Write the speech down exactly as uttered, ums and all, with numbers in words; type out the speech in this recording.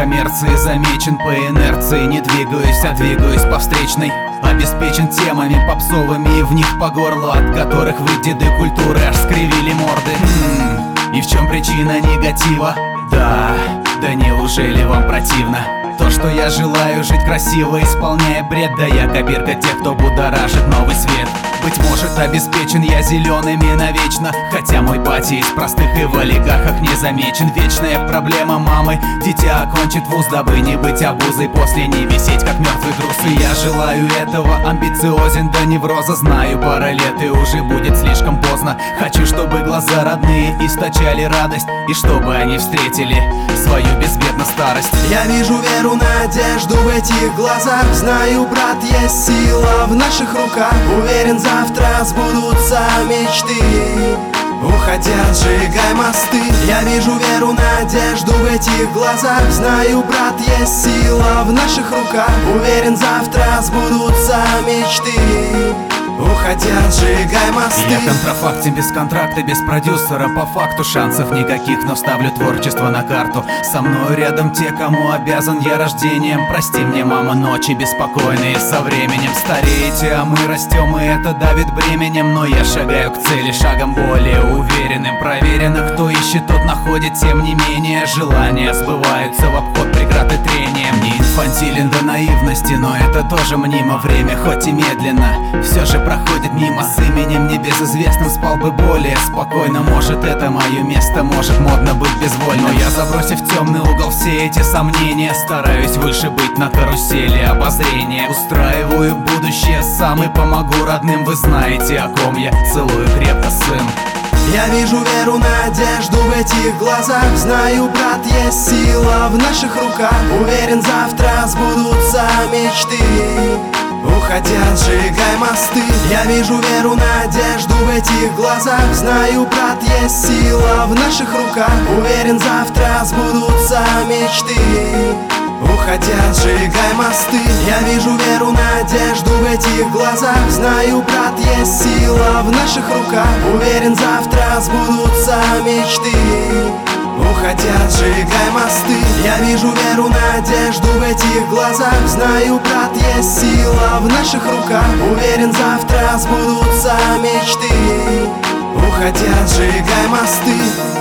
коммерции замечен по инерции. Не двигаюсь, а двигаюсь по встречной. Обеспечен темами попсовыми и в них по горлу, от которых вы, деды культуры, аж скривили морды. М-м, и в чем причина негатива? Да, да неужели вам противно? То, что я желаю жить красиво, исполняя бред, да я копирка тех, кто будоражит новый свет. Быть может, обеспечен я зелеными навечно, хотя мой батя из простых и в олигархах не замечен. Вечная проблема мамы: дитя окончит вуз, дабы не быть обузой, после не висеть как мертвый груз. И я желаю этого, амбициозен до невроза. Знаю, пара лет и уже будет слишком поздно. Хочу, чтобы глаза родные источали радость, и чтобы они встретили свою безбедную старость. Я вижу веру, надежду в этих глазах. Знаю, брат, есть сила в наших руках. Уверен, завтра сбудутся мечты. Уходя, сжигай мосты. Я вижу веру, надежду в этих глазах. Знаю, брат, есть сила в наших руках. Уверен, завтра сбудутся мечты. Уходя, сжигай мосты. Я контрафактен без контракта, без продюсера. По факту шансов никаких, но ставлю творчество на карту. Со мной рядом те, кому обязан я рождением. Прости мне, мама, ночи беспокойные со временем. Стареете, а мы растем, и это давит бременем. Но я шагаю к цели шагом более уверенным. Проверено, кто ищет, тот находит. Тем не менее, желания сбываются в обход преград и трением. Не инфантилен до наивности, но это тоже мнимо. Время хоть и медленно, все же проходит мимо. С именем небезызвестным спал бы более спокойно. Может, это мое место, может, модно быть безвольным. Но я, забросив темный угол все эти сомнения, стараюсь выше быть на карусели обозрения. Устраиваю будущее сам и помогу родным. Вы знаете, о ком я. Целую крепко, сын. Я вижу веру, надежду в этих глазах. Знаю, брат, есть сила в наших руках. Уверен, завтра сбудутся мечты. Уходя, сжигай мосты. Я вижу веру, надежду в этих глазах. Знаю, брат, есть сила в наших руках. Уверен, завтра сбудутся мечты. Уходя, сжигай мосты. Я вижу веру, надежду в этих глазах. Знаю, брат, есть сила в наших руках. Уверен, завтра сбудутся мечты. Уходя, сжигай мосты. Я вижу веру, надежду в этих глазах. Знаю, брат, есть сила в наших руках. Уверен, завтра сбудутся мечты. Уходя, сжигай мосты.